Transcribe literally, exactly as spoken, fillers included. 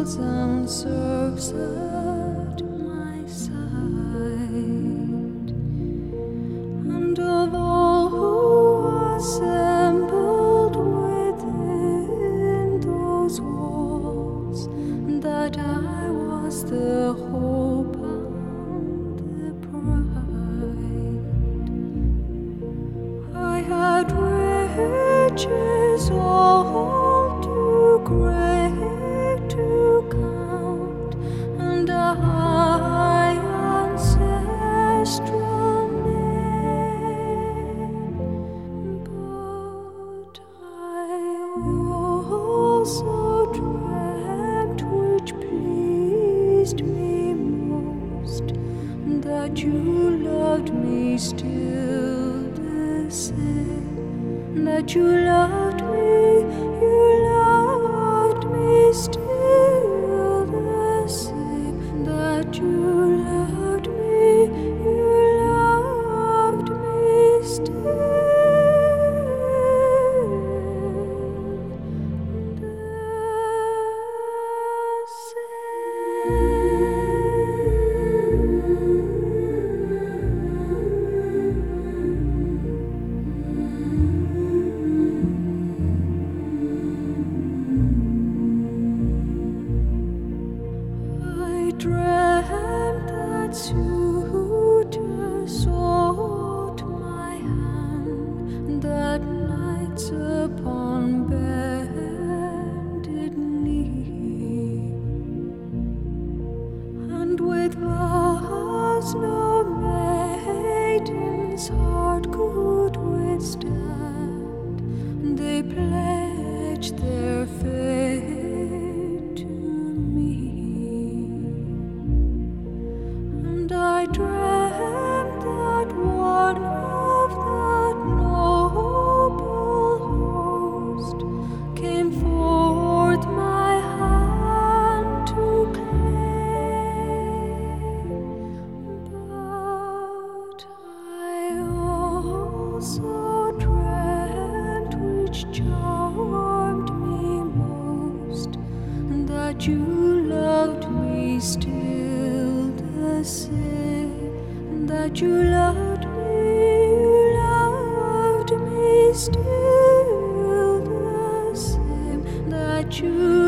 sound serves at my side, and of all who assembled within those walls, that I was the hope and the pride. I had riches all too great to count, and a high ancestral name, but I also dreamt, which pleased me most, that you loved me still the same, that you loved me, you loved me still the same, that you loved me, you loved me still the dreamt that suitor sought my hand, that nights upon bended knee, and with vows no maiden's heart could withstand, they pledged their fate to me. I dreamt that one of that noble host came forth my hand to claim, but I also dreamt, which charmed me most, that you loved me still the same, that you loved me, you loved me still the same, that you